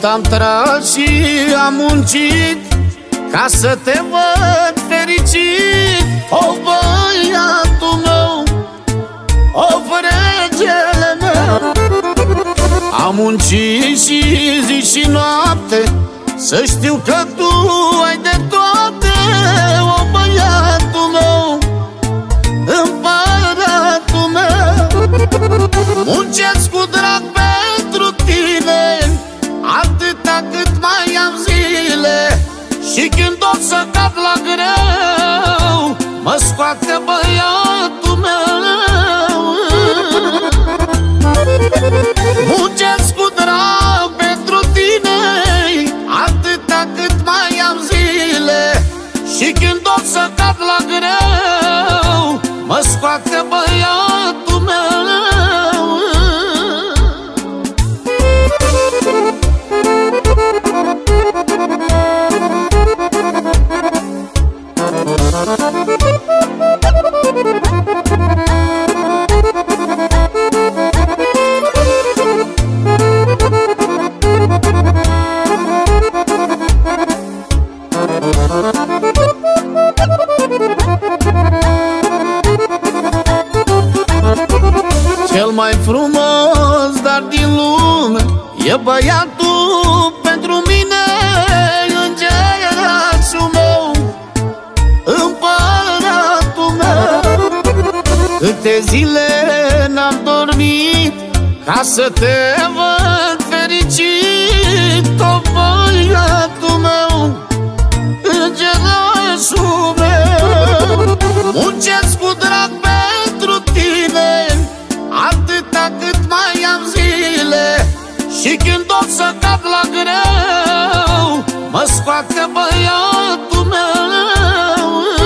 Cât am tras și am muncit ca să te văd fericit, o băiatul meu, o regele meu. Am muncit și zi și noapte, să știu că tu ai de toate, o băiatul meu, împăratul meu. Muncesc cu drag pentru tine, atâta cât mai am zile, și când o să cad la greu, mă scoate băiatul meu. Muncesc cu drag pentru tine, atâta cât mai am zile, și când o să cad la greu, mă scoate băiatul meu. Cel mai frumos dar din lume e băiatul pentru mine, îngerașul meu, împăratul meu. Câte zile n-am dormit ca să te văd fericit, o băiatul meu, îngerașul meu. Muncesc cu drag pentru tine, atâta cât mai am zile, și când o să cad la greu, mă scoate băiatul meu.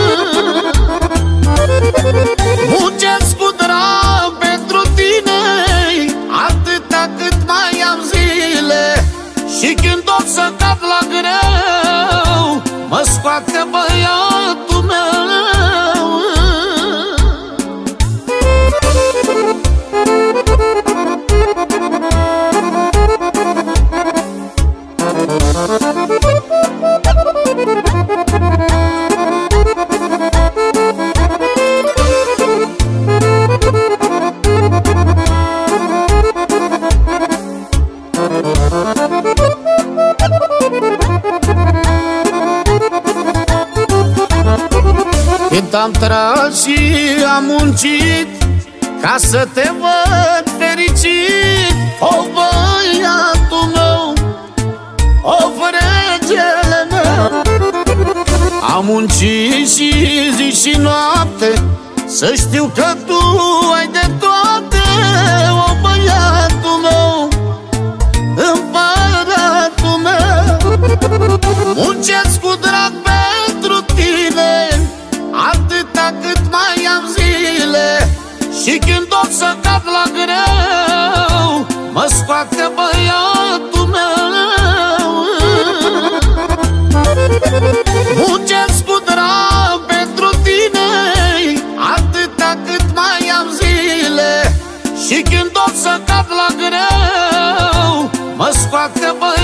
Muncesc cu drag pentru tine, atâta cât mai am zile, și când o să cad la greu, mă scoate băiatul meu. Cât am tras și am muncit ca să te văd fericit, o băiatul meu, o regele meu. Am muncit și zi și noapte, să știu că tu ai de toate, o băiatul meu, împăratul meu. Muncesc cu drag pentru tine, atâta cât mai am zile, și când o să cad la greu, mă scoate băiatul meu. Muncesc cu drag pentru tine, atâta cât mai am zile, și când o să cad la greu, mă scoate băiatul meu.